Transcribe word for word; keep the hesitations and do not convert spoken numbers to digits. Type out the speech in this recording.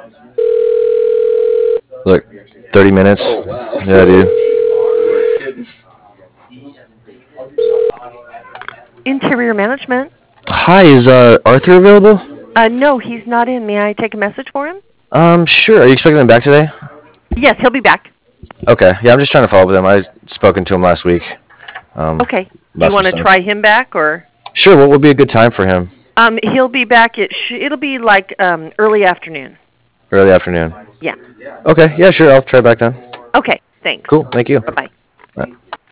Look, thirty minutes. Oh wow. Yeah, dude. Interior management. Hi, is uh, Arthur available? Uh, no, he's not in. May I take a message for him? Um, sure. Are you expecting him back today? Yes, he'll be back. Okay. Yeah, I'm just trying to follow up with him. I spoken to him last week. Um, Okay. Do about you want some to stuff. try him back, or? Sure. What would be a good time for him? Um, he'll be back. At sh- it'll be like um early afternoon. Early afternoon. Yeah. Okay. Yeah, sure. I'll try back then. Okay. Thanks. Cool. Thank you. Bye bye. Bye.